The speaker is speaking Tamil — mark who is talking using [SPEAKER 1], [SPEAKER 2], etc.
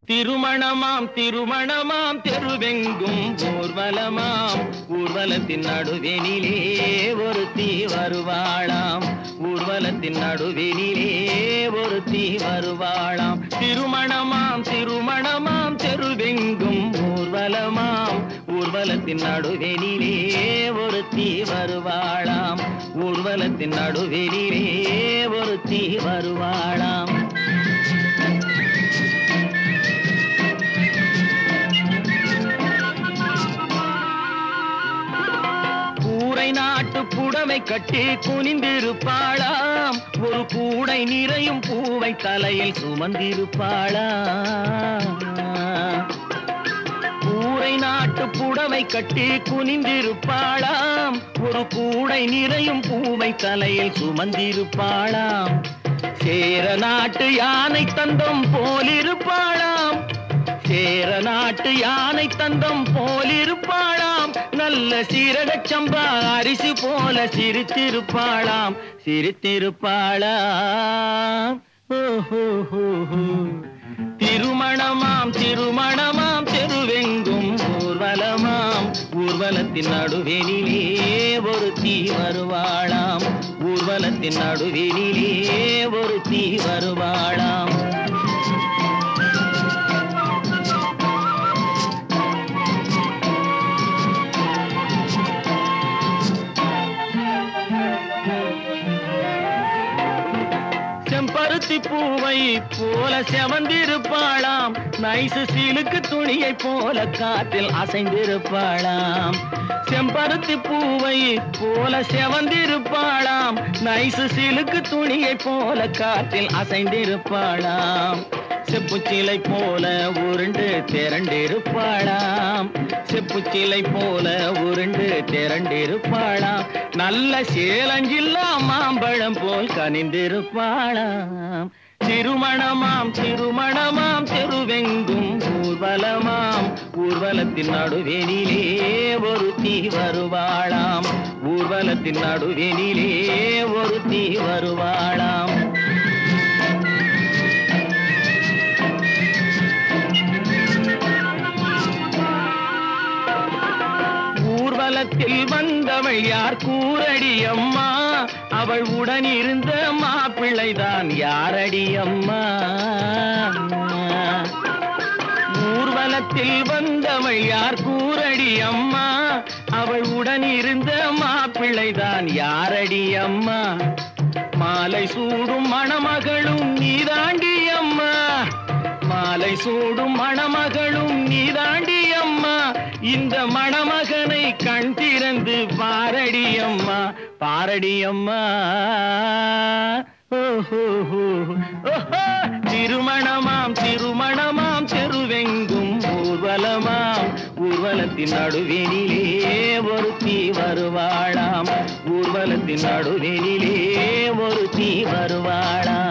[SPEAKER 1] திருமணமாம் திருமணமாம் தெருவெங்கும் ஊர்வலமாம் ஊர்வலத்தின் நடுவெனிலே ஒருத்தி வருவாளாம் ஊர்வலத்தின் நடுவெனிலே ஒருத்தி வருவாளாம் திருமணமாம் திருமணமாம் தெருவெங்கும் ஊர்வலமாம் ஊர்வலத்தின் நடுவெனிலே ஒருத்தி வருவாளாம் ஊர்வலத்தின் நடுவெனிலே ஒருத்தி வருவாளாம் நாட்டு புடவை கட்டி குனிந்திருப்பாளாம் ஒரு கூடை நிறையும் பூவை தலையில் சுமந்திருப்பாளாம் கூரை நாட்டு புடவை கட்டி குனிந்திருப்பாளாம் ஒரு கூடை நிறையும் பூவை தலையில் சுமந்திருப்பாளாம் சேர நாட்டு யானை தந்தம் போலிருப்பாளாம் சேர நாட்டு யானை தந்தம் போலிருப்பாளாம் நல்ல சீரகச் சம்பா அரிசி போல சிரித்திருப்பாளாம் சிரித்திருப்பாளாம் திருமணமாம் திருமணமாம் தெருவெங்கும் ஊர்வலமாம் ஊர்வலத்தின் நடுவெனிலே ஒருத்தி வருவாளாம் ஊர்வலத்தின் நடுவெனிலே ஒருத்தி வருவாளாம் செம்பருத்தி பூவை போல செவந்திருப்பாளாம் நைசு சிலுக்கு துணியை போல காற்றில் அசைந்திருப்பாளாம் செம்பருத்தி பூவை போல செவந்திருப்பாளாம் நைசு சிலுக்கு துணியை போல காற்றில் அசைந்திருப்பாளாம் செப்புச்சிலை போல உருண்டு திரண்டிருப்பாளாம் செப்புச்சிலை போல உருண்டு திரண்டிருப்பாளாம் நல்ல சேலஞ்சில்லா மாம்பழம் போல் கனிந்திருப்பாளாம் திருமணமாம் திருமணமாம் தெருவெங்கும் ஊர்வலமாம் ஊர்வலத்தின் நடுவெனிலே ஒருத்தி வருவாளாம் ஊர்வலத்தின் நடுவெனிலே ஒருத்தி வருவாளாம் ஊர்வலத்தில் வந்தவள் யார் கூரடி அம்மா அவள் உடன் இருந்த மாப்பிள்ளைதான் யாரடி அம்மா ஊர்வலத்தில் வந்தவள் யார் கூரடி அம்மா அவள் உடன் இருந்த மாப்பிள்ளைதான் யாரடி அம்மா மாலை சூடும் மணமகளும் நீதாண்டி அம்மா மாலை சூடும் மணமகளும் நீதாண்டி அம்மா இந்த மணமகனை கண் திறந்து பாரடி அம்மா பாரடி அம்மா திருமணமாம் திருமணமாம் தெருவெங்கும் ஊர்வலமாம் ஊர்வலத்தின் நடுவெனிலே ஒருத்தி வருவாளாம் ஊர்வலத்தின் நடுவெனிலே ஒருத்தி வருவாளாம்